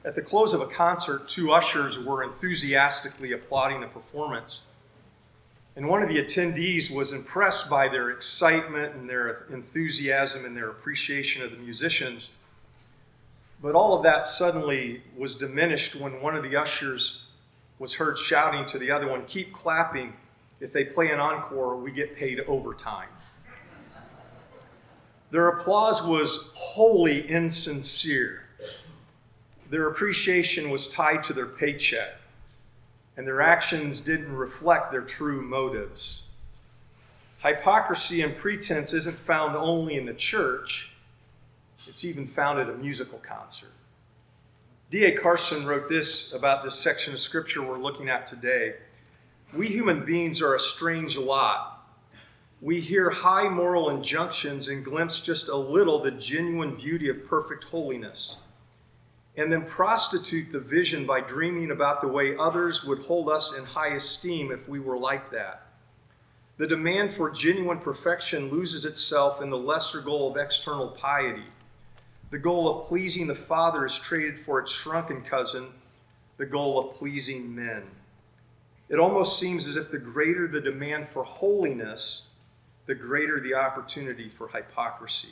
At the close of a concert, two ushers were enthusiastically applauding the performance. And one of the attendees was impressed by their excitement and their enthusiasm and their appreciation of the musicians. But all of that suddenly was diminished when one of the ushers was heard shouting to the other one, "Keep clapping. If they play an encore, we get paid overtime." Their applause was wholly insincere. Their appreciation was tied to their paycheck, and their actions didn't reflect their true motives. Hypocrisy and pretense isn't found only in the church, it's even found at a musical concert. D.A. Carson wrote this about this section of scripture we're looking at today. "We human beings are a strange lot. We hear high moral injunctions and glimpse just a little the genuine beauty of perfect holiness, and then prostitute the vision by dreaming about the way others would hold us in high esteem if we were like that. The demand for genuine perfection loses itself in the lesser goal of external piety. The goal of pleasing the Father is traded for its shrunken cousin, the goal of pleasing men. It almost seems as if the greater the demand for holiness, the greater the opportunity for hypocrisy."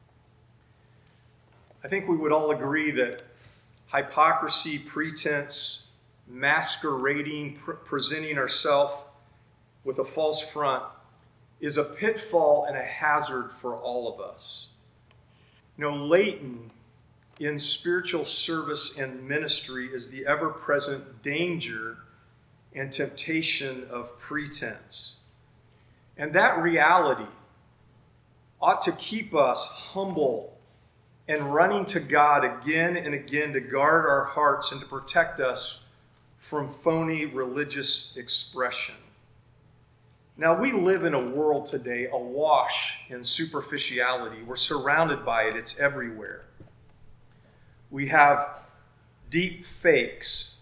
I think we would all agree that hypocrisy, pretense, masquerading, presenting ourselves with a false front is a pitfall and a hazard for all of us. Latent in spiritual service and ministry is the ever-present danger and temptation of pretense. And that reality ought to keep us humble and running to God again and again to guard our hearts and to protect us from phony religious expression. Now, we live in a world today awash in superficiality. We're surrounded by it. It's everywhere. We have deep fakes.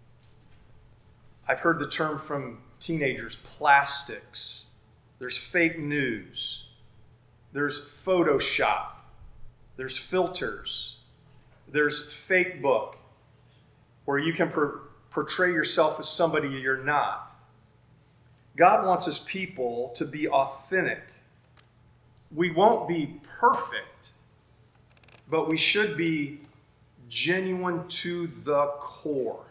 I've heard the term from teenagers, plastics. There's fake news. There's Photoshop. There's filters. There's fake book, where you can portray yourself as somebody you're not. God wants his people to be authentic. We won't be perfect, but we should be genuine to the core.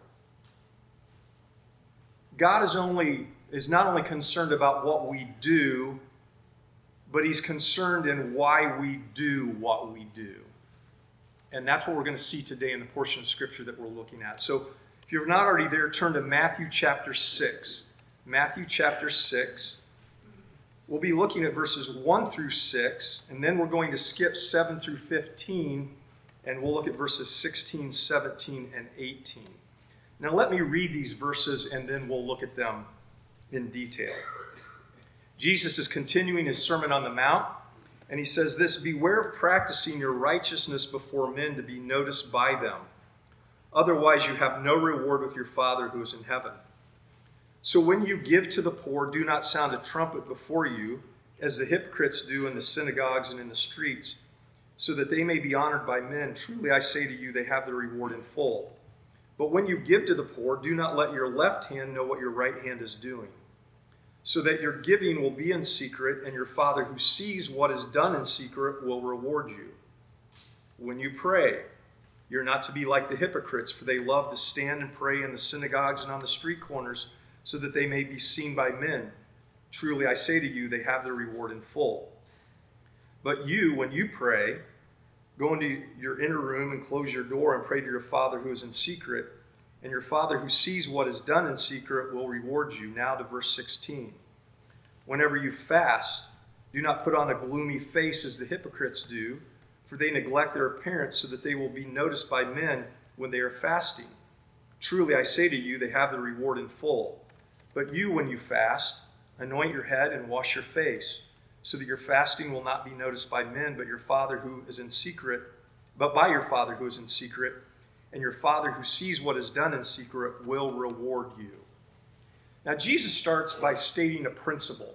God is not only concerned about what we do, but he's concerned in why we do what we do. And that's what we're going to see today in the portion of Scripture that we're looking at. So if you're not already there, turn to Matthew chapter 6. Matthew chapter 6. We'll be looking at verses 1 through 6, and then we're going to skip 7 through 15, and we'll look at verses 16, 17, and 18. Now let me read these verses, and then we'll look at them in detail. Jesus is continuing his Sermon on the Mount, and he says this: "Beware of practicing your righteousness before men to be noticed by them. Otherwise you have no reward with your Father who is in heaven. So when you give to the poor, do not sound a trumpet before you, as the hypocrites do in the synagogues and in the streets, so that they may be honored by men. Truly I say to you, they have their reward in full. But when you give to the poor, do not let your left hand know what your right hand is doing, so that your giving will be in secret, and your Father who sees what is done in secret will reward you. When you pray, you're not to be like the hypocrites, for they love to stand and pray in the synagogues and on the street corners, so that they may be seen by men. Truly I say to you, they have their reward in full. But you, when you pray, go into your inner room and close your door and pray to your Father who is in secret, and your Father who sees what is done in secret will reward you." Now to verse 16. "Whenever you fast, do not put on a gloomy face as the hypocrites do, for they neglect their appearance so that they will be noticed by men when they are fasting. Truly I say to you, they have the reward in full. But you, when you fast, anoint your head and wash your face, so that your fasting will not be noticed by men, but by your Father who is in secret, and your Father who sees what is done in secret will reward you." Now Jesus starts by stating a principle.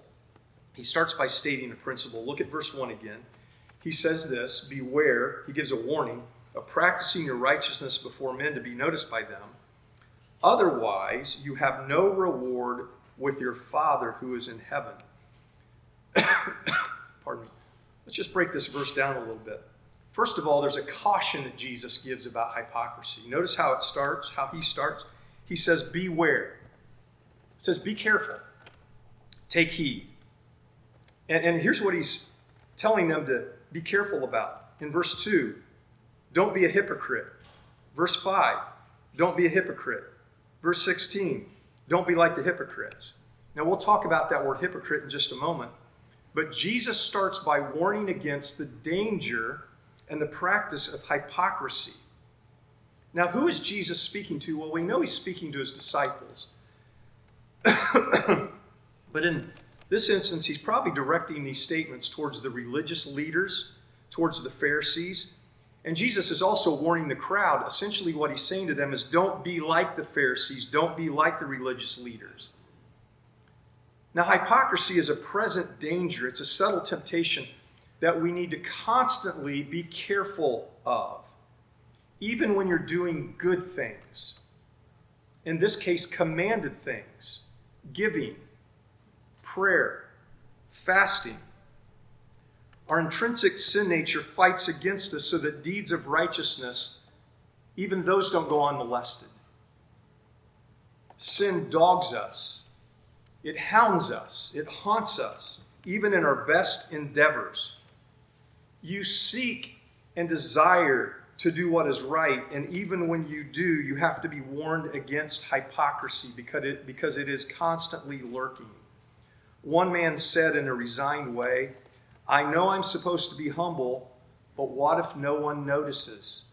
Look at verse 1 again. He says this: "Beware," he gives a warning, of practicing your righteousness before men to be noticed by them. Otherwise, you have no reward with your Father who is in heaven. Pardon me. Let's just break this verse down a little bit. First of all, there's a caution that Jesus gives about hypocrisy. Notice how it starts, how he starts. He says, beware. He says, be careful. Take heed. And here's what he's telling them to be careful about. In verse 2, don't be a hypocrite. Verse 5, don't be a hypocrite. Verse 16, don't be like the hypocrites. Now, we'll talk about that word hypocrite in just a moment. But Jesus starts by warning against the danger and the practice of hypocrisy. Now, who is Jesus speaking to? Well, we know he's speaking to his disciples. But in this instance, he's probably directing these statements towards the religious leaders, towards the Pharisees. And Jesus is also warning the crowd. Essentially, what he's saying to them is, don't be like the Pharisees. Don't be like the religious leaders. Now, hypocrisy is a present danger. It's a subtle temptation that we need to constantly be careful of, even when you're doing good things. In this case, commanded things, giving, prayer, fasting. Our intrinsic sin nature fights against us so that deeds of righteousness, even those don't go unmolested. Sin dogs us. It hounds us. It haunts us, even in our best endeavors. You seek and desire to do what is right, and even when you do, you have to be warned against hypocrisy because it is constantly lurking. One man said in a resigned way, I know I'm supposed to be humble, but what if no one notices?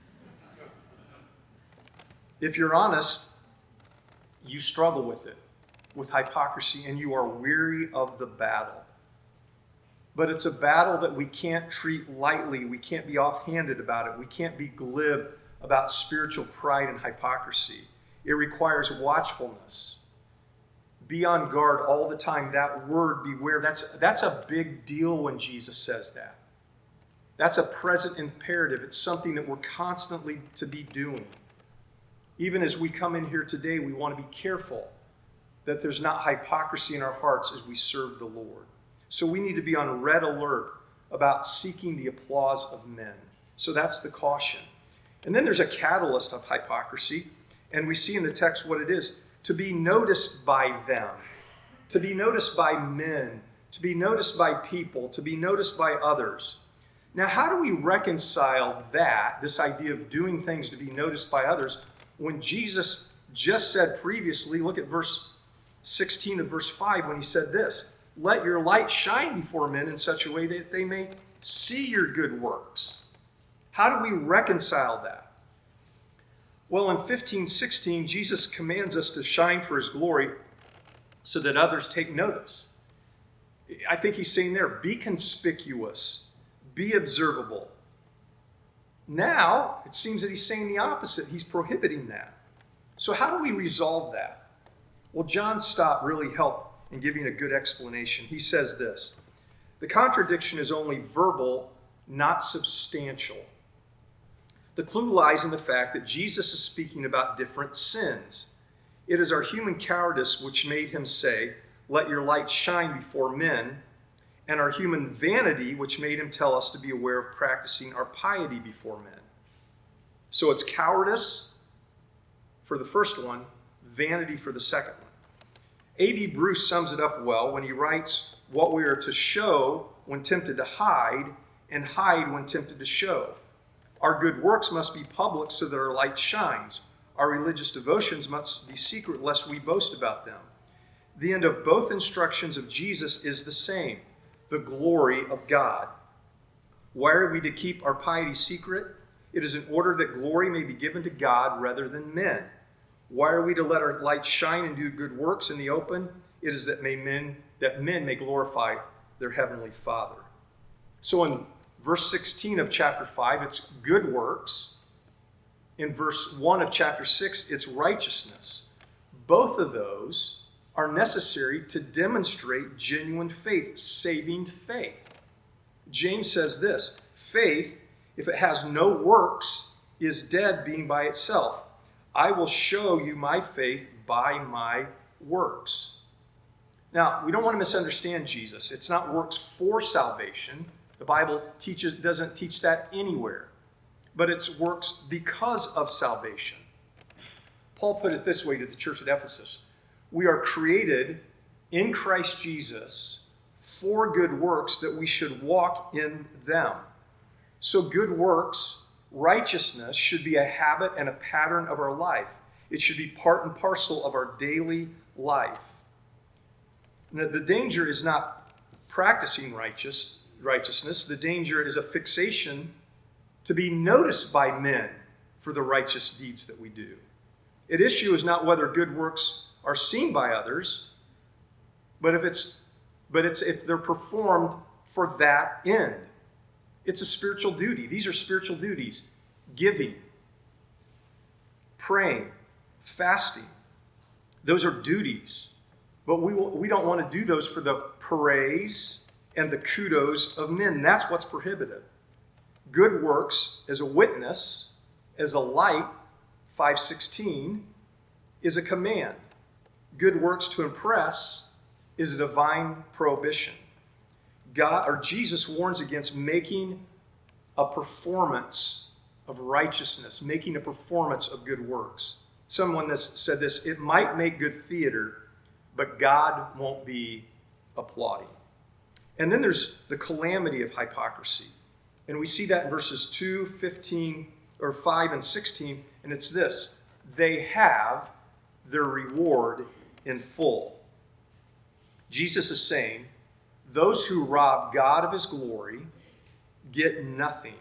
If you're honest, you struggle with it, with hypocrisy, and you are weary of the battle. But it's a battle that we can't treat lightly. We can't be offhanded about it. We can't be glib about spiritual pride and hypocrisy. It requires watchfulness. Be on guard all the time. That word, beware, that's a big deal when Jesus says that. That's a present imperative. It's something that we're constantly to be doing. Even as we come in here today, we want to be careful that there's not hypocrisy in our hearts as we serve the Lord. So we need to be on red alert about seeking the applause of men. So that's the caution. And then there's a catalyst of hypocrisy, and we see in the text what it is. To be noticed by them, to be noticed by men, to be noticed by people, to be noticed by others. Now, how do we reconcile that, this idea of doing things to be noticed by others, when Jesus just said previously, look at verse 16 of verse 5, when he said this, let your light shine before men in such a way that they may see your good works. How do we reconcile that? Well, in 15:16, Jesus commands us to shine for his glory so that others take notice. I think he's saying there, be conspicuous, be observable. Now, it seems that he's saying the opposite. He's prohibiting that. So how do we resolve that? Well, John Stott really helped in giving a good explanation. He says this, the contradiction is only verbal, not substantial. The clue lies in the fact that Jesus is speaking about different sins. It is our human cowardice which made him say, let your light shine before men, and our human vanity which made him tell us to be aware of practicing our piety before men. So it's cowardice for the first one, vanity for the second one. A.B. Bruce sums it up well when he writes, what we are to show when tempted to hide, and hide when tempted to show. Our good works must be public so that our light shines. Our religious devotions must be secret lest we boast about them. The end of both instructions of Jesus is the same, the glory of God. Why are we to keep our piety secret? It is in order that glory may be given to God rather than men. Why are we to let our light shine and do good works in the open? It is that men may glorify their heavenly Father. So in verse 16 of chapter 5, it's good works. In verse 1 of chapter 6, it's righteousness. Both of those are necessary to demonstrate genuine faith, saving faith. James says this, faith if it has no works, is dead, being by itself. I will show you my faith by my works. Now, we don't want to misunderstand Jesus. It's not works for salvation. The Bible doesn't teach that anywhere. But it's works because of salvation. Paul put it this way to the church at Ephesus. We are created in Christ Jesus for good works, that we should walk in them. So good works, righteousness, should be a habit and a pattern of our life. It should be part and parcel of our daily life. Now, the danger is not practicing righteousness. The danger is a fixation to be noticed by men for the righteous deeds that we do. An issue is not whether good works are seen by others, but if they're performed for that end. It's a spiritual duty. These are spiritual duties. Giving, praying, fasting. Those are duties. But we don't want to do those for the praise and the kudos of men. That's what's prohibited. Good works as a witness, as a light, 5:16, is a command. Good works to impress is a divine prohibition. Jesus warns against making a performance of righteousness, making a performance of good works. Someone said this, it might make good theater, but God won't be applauding. And then there's the calamity of hypocrisy. And we see that in verses 2, 15, or 5 and 16, and it's this: they have their reward in full. Jesus is saying, those who rob God of his glory get nothing.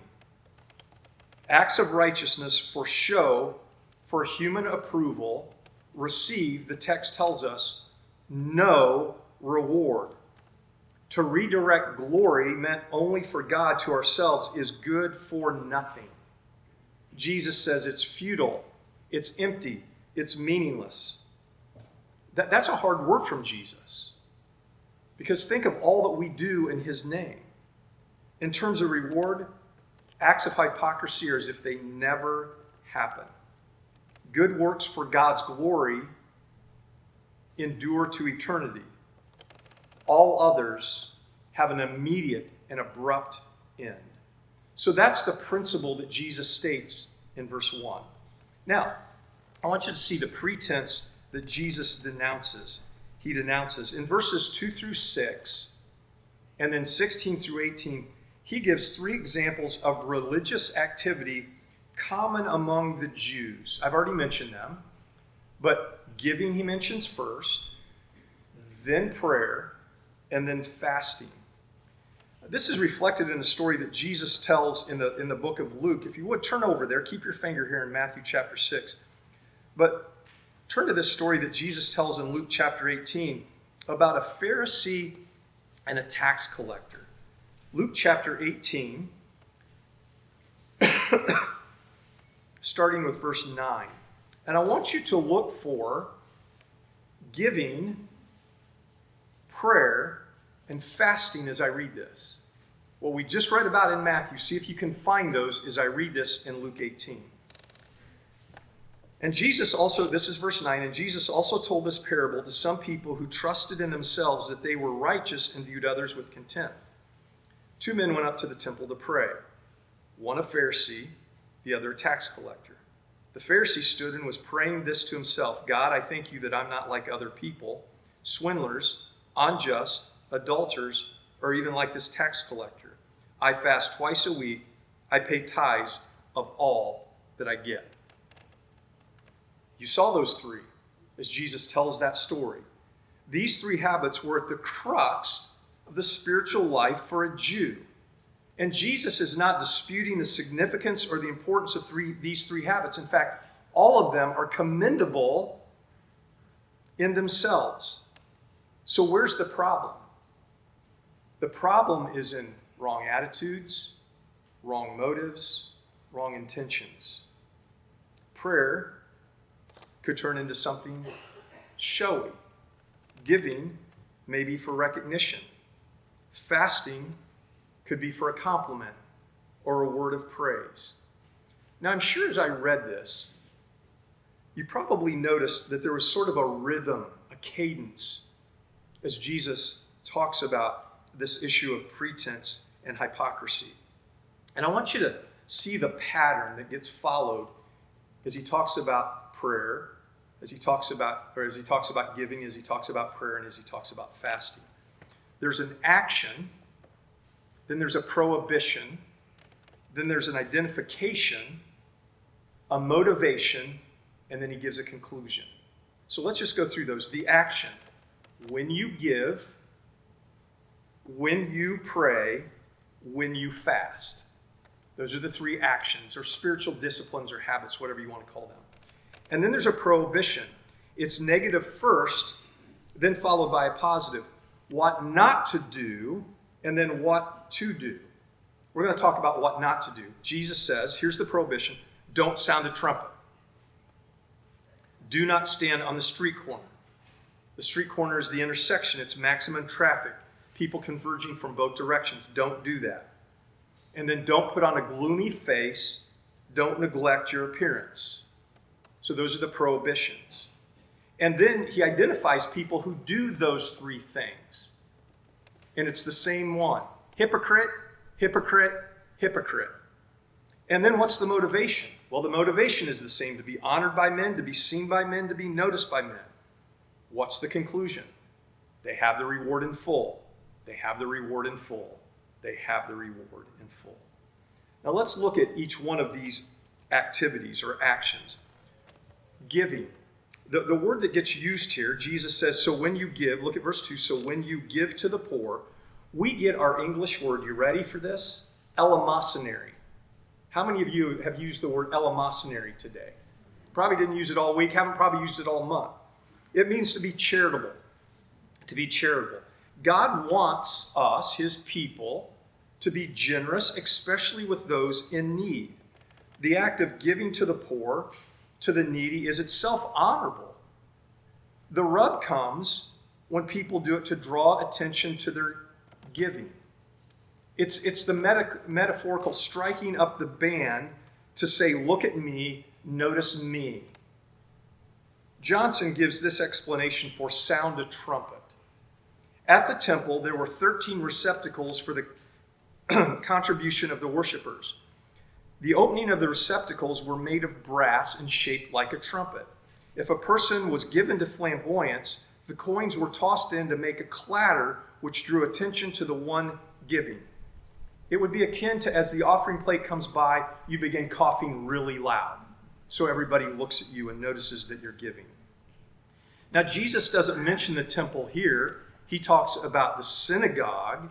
Acts of righteousness for show, for human approval, receive, the text tells us, no reward. To redirect glory meant only for God to ourselves is good for nothing. Jesus says it's futile, it's empty, it's meaningless. That's a hard word from Jesus. Because think of all that we do in his name. In terms of reward, acts of hypocrisy are as if they never happen. Good works for God's glory endure to eternity. All others have an immediate and abrupt end. So that's the principle that Jesus states in verse 1. Now, I want you to see the pretense that Jesus denounces. He denounces. In verses 2 through 6, and then 16 through 18, he gives 3 examples of religious activity common among the Jews. I've already mentioned them, but giving he mentions first, then prayer, and then fasting. This is reflected in a story that Jesus tells in the book of Luke. If you would, turn over there. Keep your finger here in Matthew chapter 6. But turn to this story that Jesus tells in Luke chapter 18 about a Pharisee and a tax collector. Luke chapter 18, starting with verse 9. And I want you to look for giving, prayer, and fasting as I read this. What we just read about in Matthew, see if you can find those as I read this in Luke 18. And Jesus also, this is verse 9, and Jesus also told this parable to some people who trusted in themselves that they were righteous and viewed others with contempt. 2 men went up to the temple to pray, one a Pharisee, the other a tax collector. The Pharisee stood and was praying this to himself: God, I thank you that I'm not like other people, swindlers, unjust, adulterers, or even like this tax collector. I fast twice a week. I pay tithes of all that I get. You saw those 3 as Jesus tells that story. These 3 habits were at the crux of the spiritual life for a Jew. And Jesus is not disputing the significance or the importance of these 3 habits. In fact, all of them are commendable in themselves. So where's the problem? The problem is in wrong attitudes, wrong motives, wrong intentions. Prayer could turn into something showy. Giving may be for recognition. Fasting could be for a compliment. or a word of praise. Now, I'm sure as I read this, you probably noticed that there was sort of a rhythm, a cadence, as Jesus talks about this issue of pretense and hypocrisy. And I want you to see the pattern that gets followed as he talks about prayer, as he talks about giving, as he talks about prayer, and as he talks about fasting. There's an action, then there's a prohibition, then there's an identification, a motivation, and then he gives a conclusion. So let's just go through those. The action: when you give, when you pray, when you fast. Those are the three actions, or spiritual disciplines, or habits, whatever you want to call them. And then there's a prohibition. It's negative first, then followed by a positive. What not to do, and then what to do. We're going to talk about what not to do. Jesus says, here's the prohibition: don't sound a trumpet. Do not stand on the street corner. The street corner is the intersection. It's maximum traffic. People converging from both directions. Don't do that. And then don't put on a gloomy face. Don't neglect your appearance. So those are the prohibitions. And then he identifies people who do those three things. And it's the same one: hypocrite, hypocrite, hypocrite. And then what's the motivation? Well, the motivation is the same: to be honored by men, to be seen by men, to be noticed by men. What's the conclusion? They have the reward in full. They have the reward in full. They have the reward in full. Now let's look at each one of these activities or actions. Giving. The word that gets used here, Jesus says, so when you give, look at verse 2, so when you give to the poor, we get our English word, you ready for this? Eleemosynary. How many of you have used the word eleemosynary today? Probably didn't use it all week, haven't probably used it all month. It means to be charitable. To be charitable. God wants us, his people, to be generous, especially with those in need. The act of giving to the poor, to the needy, is itself honorable. The rub comes when people do it to draw attention to their giving. It's the metaphorical striking up the band to say, look at me, notice me. Johnson gives this explanation for sound a trumpet. At the temple, there were 13 receptacles for the contribution of the worshipers. The opening of the receptacles were made of brass and shaped like a trumpet. If a person was given to flamboyance, the coins were tossed in to make a clatter which drew attention to the one giving. It would be akin to, as the offering plate comes by, you begin coughing really loud, so everybody looks at you and notices that you're giving. Now, Jesus doesn't mention the temple here. He talks about the synagogue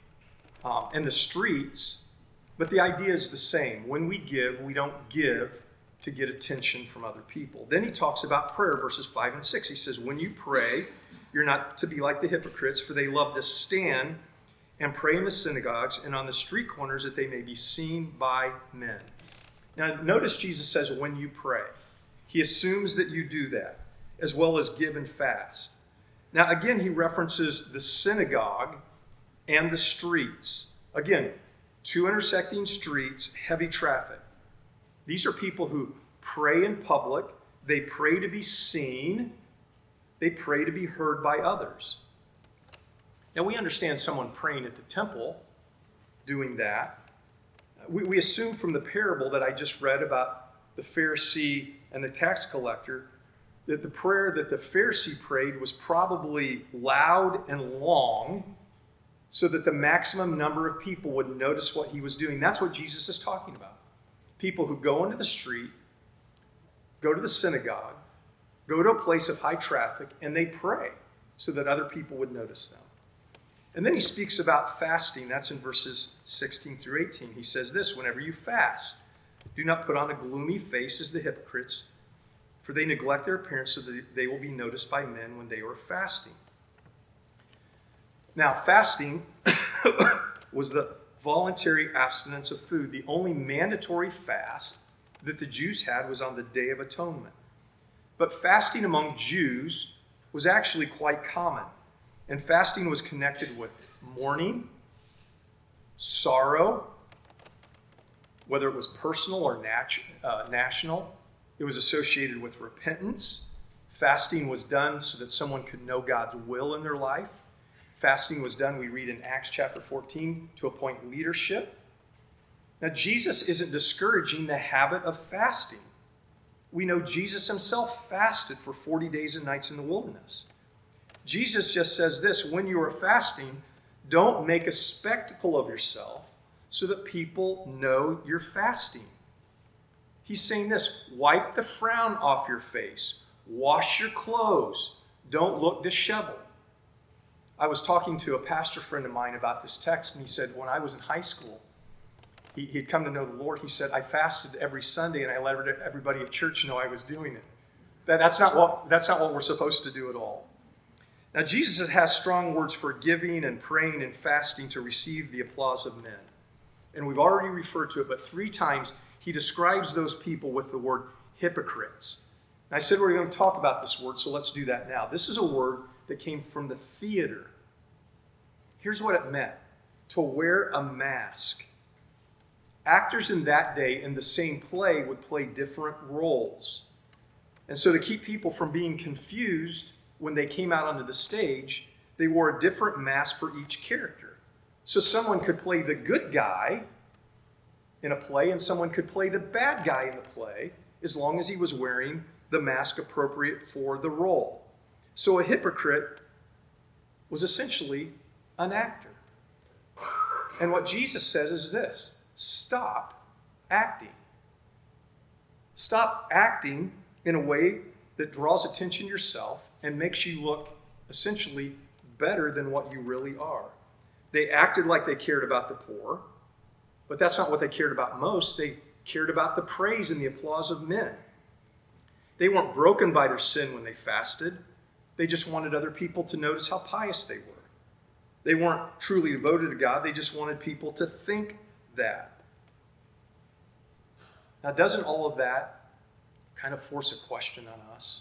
and the streets, but the idea is the same. When we give, we don't give to get attention from other people. Then he talks about prayer, verses 5 and 6. He says, when you pray, you're not to be like the hypocrites, for they love to stand and pray in the synagogues and on the street corners that they may be seen by men. Now, notice Jesus says, when you pray. He assumes that you do that, as well as give and fast. Now, again, he references the synagogue and the streets. Again, two intersecting streets, heavy traffic. These are people who pray in public. They pray to be seen. They pray to be heard by others. Now, we understand someone praying at the temple doing that. We assume from the parable that I just read about the Pharisee and the tax collector that the prayer that the Pharisee prayed was probably loud and long so that the maximum number of people would notice what he was doing. That's what Jesus is talking about. People who go into the street, go to the synagogue, go to a place of high traffic, and they pray so that other people would notice them. And then he speaks about fasting. That's in verses 16 through 18. He says this, whenever you fast, do not put on a gloomy face as the hypocrites, for they neglect their appearance so that they will be noticed by men when they are fasting. Now, fasting was the voluntary abstinence of food. The only mandatory fast that the Jews had was on the Day of Atonement. But fasting among Jews was actually quite common. And fasting was connected with mourning, sorrow, whether it was personal or national. It was associated with repentance. Fasting was done so that someone could know God's will in their life. Fasting was done, we read in Acts chapter 14, to appoint leadership. Now, Jesus isn't discouraging the habit of fasting. We know Jesus himself fasted for 40 days and nights in the wilderness. Jesus just says this: when you are fasting, don't make a spectacle of yourself so that people know you're fasting. He's saying this: wipe the frown off your face. Wash your clothes. Don't look disheveled. I was talking to a pastor friend of mine about this text, and he said, when I was in high school, he'd come to know the Lord. He said, I fasted every Sunday, and I let everybody at church know I was doing it. That's not what we're supposed to do at all. Now, Jesus has strong words for giving and praying and fasting to receive the applause of men. And we've already referred to it, but 3 times he describes those people with the word hypocrites. And I said we're going to talk about this word, so let's do that now. This is a word that came from the theater. Here's what it meant: to wear a mask. Actors in that day in the same play would play different roles. And so to keep people from being confused when they came out onto the stage, they wore a different mask for each character. So someone could play the good guy in a play, and someone could play the bad guy in the play, as long as he was wearing the mask appropriate for the role. So a hypocrite was essentially an actor. And what Jesus says is this: stop acting. Stop acting in a way that draws attention to yourself and makes you look essentially better than what you really are. They acted like they cared about the poor, but that's not what they cared about most. They cared about the praise and the applause of men. They weren't broken by their sin when they fasted. They just wanted other people to notice how pious they were. They weren't truly devoted to God. They just wanted people to think that. Now, doesn't all of that kind of force a question on us?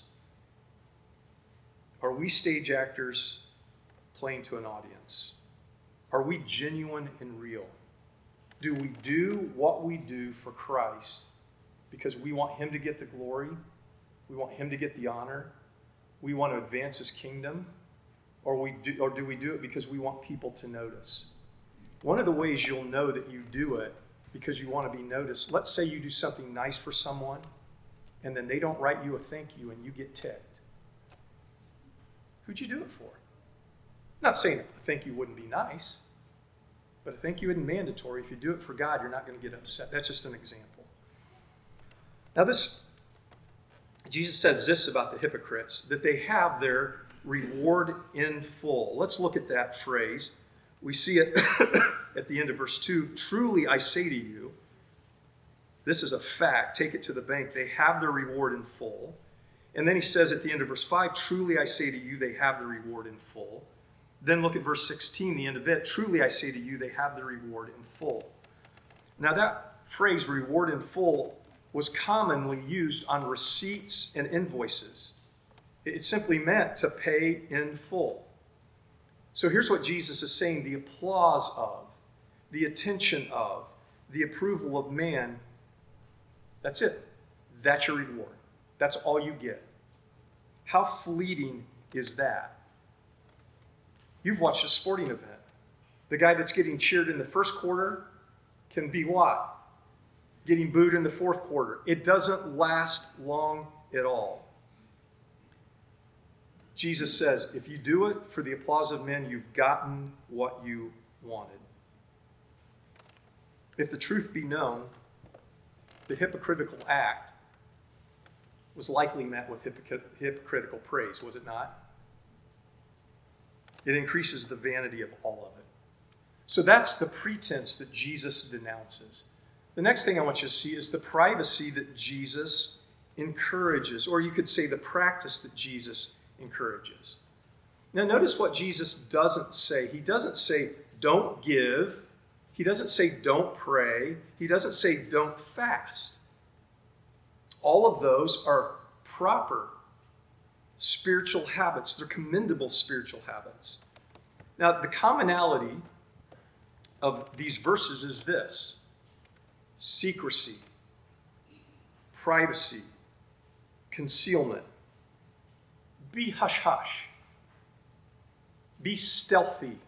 Are we stage actors playing to an audience? Are we genuine and real? Do we do what we do for Christ because we want him to get the glory? We want him to get the honor? We want to advance his kingdom? Or do we do it because we want people to notice? One of the ways you'll know that you do it because you want to be noticed, let's say you do something nice for someone and then they don't write you a thank you and you get ticked. Who'd you do it for? I'm not saying a thank you wouldn't be nice, but a thank you isn't mandatory. If you do it for God, you're not going to get upset. That's just an example. Now Jesus says this about the hypocrites, that they have their reward in full. Let's look at that phrase. We see it at the end of verse 2. Truly I say to you, this is a fact, take it to the bank, they have their reward in full. And then he says at the end of verse 5, truly I say to you, they have the reward in full. Then look at verse 16, the end of it. Truly I say to you, they have the reward in full. Now that phrase, reward in full, was commonly used on receipts and invoices. It simply meant to pay in full. So here's what Jesus is saying: the applause of, the attention of, the approval of man, that's it. That's your reward. That's all you get. How fleeting is that? You've watched a sporting event. The guy that's getting cheered in the first quarter can be what? Getting booed in the fourth quarter. It doesn't last long at all. Jesus says, if you do it for the applause of men, you've gotten what you wanted. If the truth be known, the hypocritical act was likely met with hypocritical praise, was it not? It increases the vanity of all of it. So that's the pretense that Jesus denounces. The next thing I want you to see is the privacy that Jesus encourages, or you could say the practice that Jesus encourages. Now notice what Jesus doesn't say. He doesn't say don't give. He doesn't say don't pray. He doesn't say don't fast. All of those are proper spiritual habits. They're commendable spiritual habits. Now the commonality of these verses is this: secrecy, privacy, concealment. Be hush-hush. Be stealthy.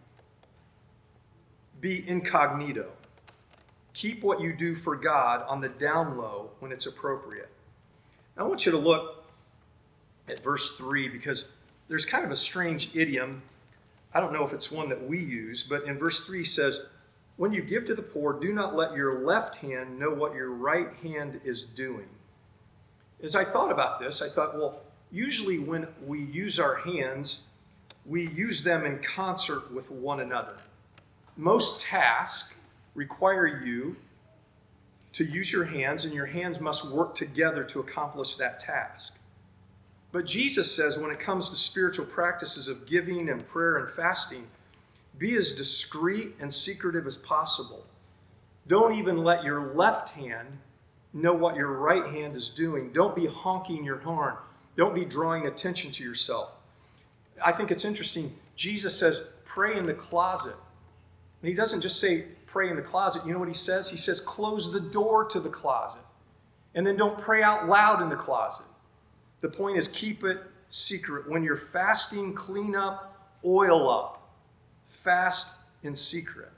Be incognito. Keep what you do for God on the down low when it's appropriate. Now, I want you to look at verse 3 because there's kind of a strange idiom. I don't know if it's one that we use, but in verse 3 says, when you give to the poor, do not let your left hand know what your right hand is doing. As I thought about this, I thought, well, usually when we use our hands, we use them in concert with one another. Most tasks require you to use your hands, and your hands must work together to accomplish that task. But Jesus says when it comes to spiritual practices of giving and prayer and fasting, be as discreet and secretive as possible. Don't even let your left hand know what your right hand is doing. Don't be honking your horn. Don't be drawing attention to yourself. I think it's interesting. Jesus says, pray in the closet. And he doesn't just say, pray in the closet. You know what he says? He says, close the door to the closet. And then don't pray out loud in the closet. The point is, keep it secret. When you're fasting, clean up, oil up. Fast in secret.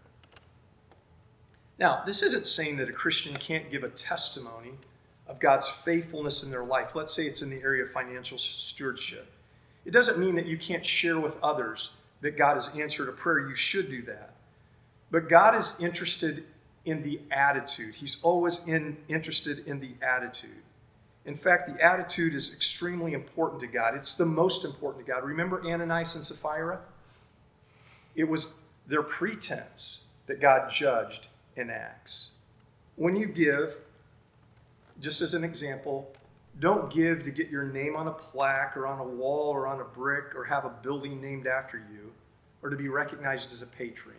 Now, this isn't saying that a Christian can't give a testimony of God's faithfulness in their life. Let's say it's in the area of financial stewardship. It doesn't mean that you can't share with others that God has answered a prayer. You should do that. But God is interested in the attitude. He's always interested in the attitude. In fact, the attitude is extremely important to God. It's the most important to God. Remember Ananias and Sapphira? It was their pretense that God judged in Acts. When you give, just as an example, don't give to get your name on a plaque or on a wall or on a brick or have a building named after you or to be recognized as a patron.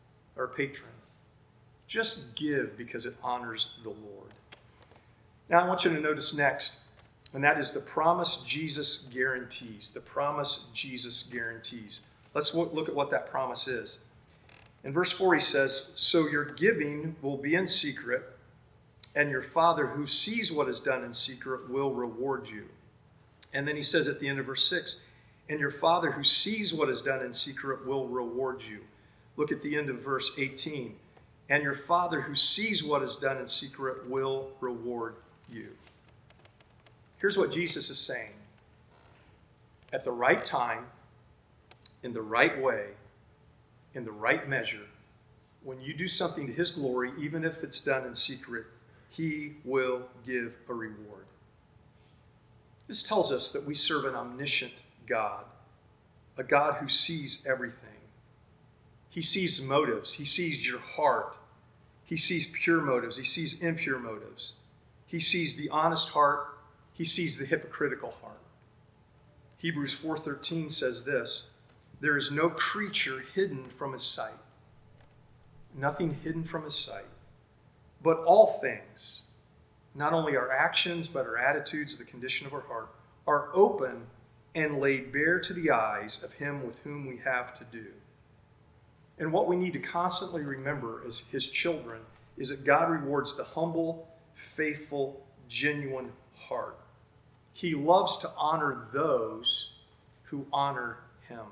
Just give because it honors the Lord. Now I want you to notice next, and that is the promise Jesus guarantees. The promise Jesus guarantees. Let's look at what that promise is. In verse 4 he says, so your giving will be in secret, and your Father who sees what is done in secret will reward you. And then he says at the end of verse 6, and your Father who sees what is done in secret will reward you. Look at the end of verse 18. And your Father who sees what is done in secret will reward you. Here's what Jesus is saying. At the right time, in the right way, in the right measure, when you do something to his glory, even if it's done in secret, he will give a reward. This tells us that we serve an omniscient God, a God who sees everything. He sees motives. He sees your heart. He sees pure motives. He sees impure motives. He sees the honest heart. He sees the hypocritical heart. Hebrews 4:13 says this, there is no creature hidden from his sight. Nothing hidden from his sight. But all things, not only our actions, but our attitudes, the condition of our heart, are open and laid bare to the eyes of him with whom we have to do. And what we need to constantly remember as his children is that God rewards the humble, faithful, genuine heart. He loves to honor those who honor him.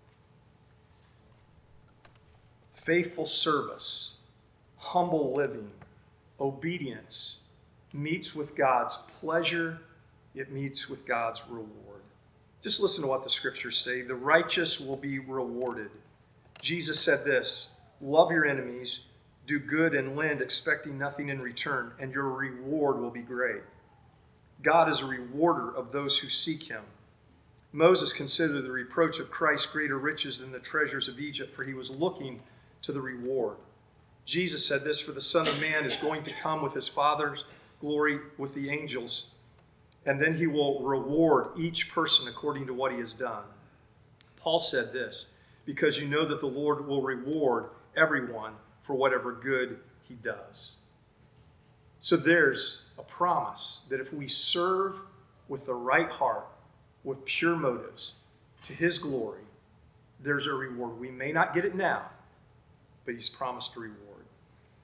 Faithful service, humble living, obedience meets with God's pleasure. It meets with God's reward. Just listen to what the scriptures say. The righteous will be rewarded. Jesus said this, love your enemies, do good and lend, expecting nothing in return, and your reward will be great. God is a rewarder of those who seek him. Moses considered the reproach of Christ greater riches than the treasures of Egypt, for he was looking to the reward. Jesus said this, for the Son of Man is going to come with his Father's glory with the angels, and then he will reward each person according to what he has done. Paul said this, because you know that the Lord will reward everyone for whatever good he does. So there's a promise that if we serve with the right heart, with pure motives, to his glory, there's a reward. We may not get it now, but he's promised a reward.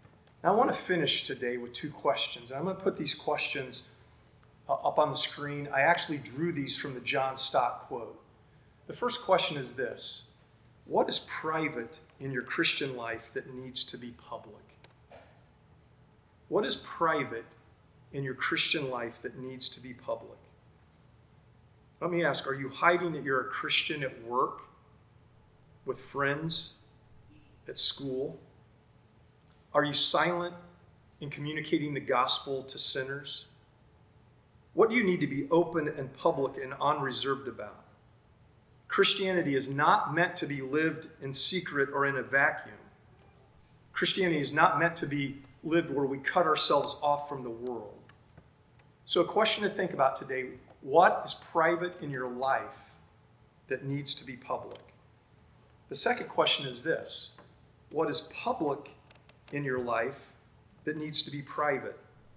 Now, I want to finish today with two questions. I'm going to put these questions up on the screen. I actually drew these from the John Stott quote. The first question is this: what is private in your Christian life that needs to be public? What is private in your Christian life that needs to be public? Let me ask, are you hiding that you're a Christian at work, with friends, at school? Are you silent in communicating the gospel to sinners? What do you need to be open and public and unreserved about? Christianity is not meant to be lived in secret or in a vacuum. Christianity is not meant to be lived where we cut ourselves off from the world. So a question to think about today: what is private in your life that needs to be public? The second question is this: what is public in your life that needs to be private?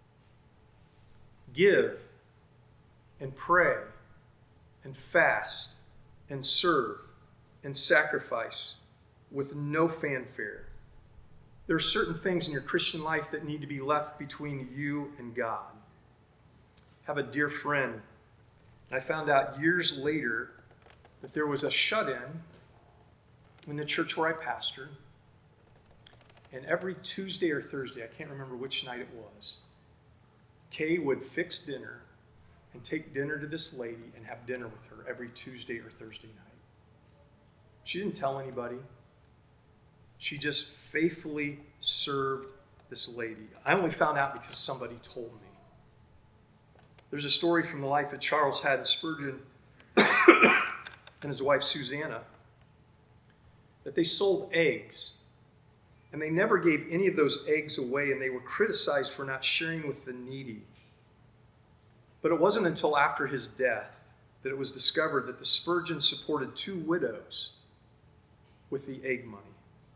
Give and pray and fast and serve and sacrifice with no fanfare. There are certain things in your Christian life that need to be left between you and God. I have a dear friend, and I found out years later that there was a shut-in in the church where I pastored, and every Tuesday or Thursday, I can't remember which night it was, Kay would fix dinner and take dinner to this lady and have dinner with her every Tuesday or Thursday night. She didn't tell anybody. She just faithfully served this lady. I only found out because somebody told me. There's a story from the life of Charles Haddon Spurgeon and his wife Susanna that they sold eggs, and they never gave any of those eggs away, and they were criticized for not sharing with the needy. But it wasn't until after his death that it was discovered that the Spurgeons supported 2 widows with the egg money.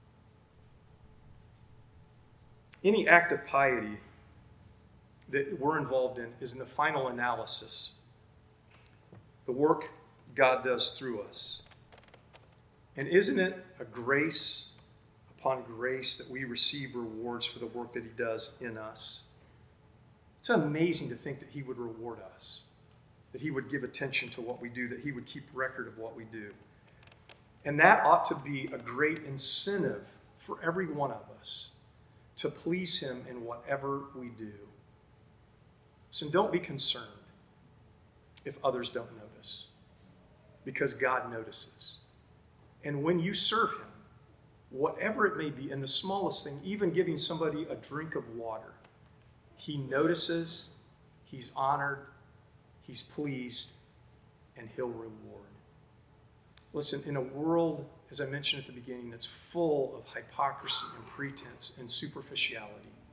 Any act of piety that we're involved in is, in the final analysis, the work God does through us. And isn't it a grace upon grace that we receive rewards for the work that he does in us? It's amazing to think that he would reward us, that he would give attention to what we do, that he would keep record of what we do. And that ought to be a great incentive for every one of us to please him in whatever we do. So don't be concerned if others don't notice, because God notices. And when you serve him, whatever it may be, in the smallest thing, even giving somebody a drink of water, he notices, he's honored, he's pleased, and he'll reward. Listen, in a world, as I mentioned at the beginning, that's full of hypocrisy and pretense and superficiality,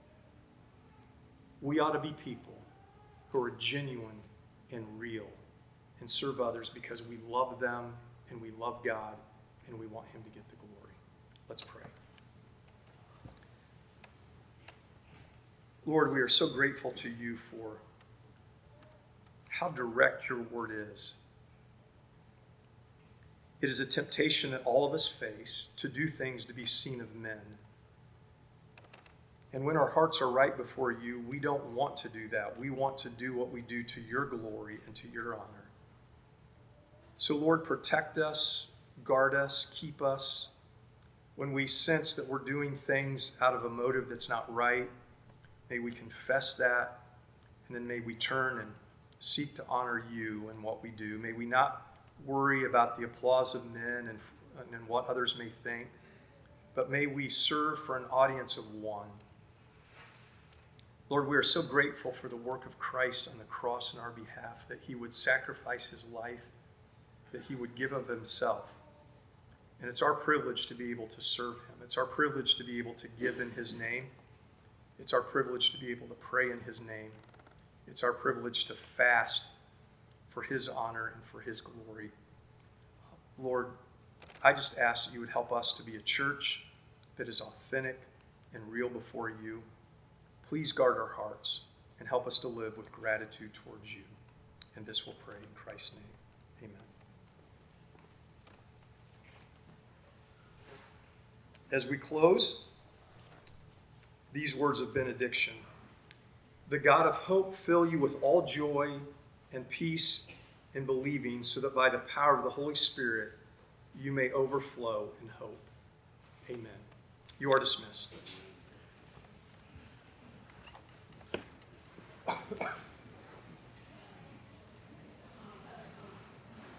we ought to be people who are genuine and real and serve others because we love them and we love God and we want him to get the glory. Let's pray. Lord, we are so grateful to you for how direct your word is. It is a temptation that all of us face to do things to be seen of men. And when our hearts are right before you, we don't want to do that. We want to do what we do to your glory and to your honor. So, Lord, protect us, guard us, keep us. When we sense that we're doing things out of a motive that's not right, may we confess that, and then may we turn and seek to honor you in what we do. May we not worry about the applause of men and what others may think, but may we serve for an audience of one. Lord, we are so grateful for the work of Christ on the cross in our behalf, that he would sacrifice his life, that he would give of himself. And it's our privilege to be able to serve him. It's our privilege to be able to give in his name. It's our privilege to be able to pray in his name. It's our privilege to fast for his honor and for his glory. Lord, I just ask that you would help us to be a church that is authentic and real before you. Please guard our hearts and help us to live with gratitude towards you. And this we'll pray in Christ's name. Amen. As we close, these words of benediction. The God of hope fill you with all joy and peace in believing, so that by the power of the Holy Spirit you may overflow in hope. Amen. You are dismissed.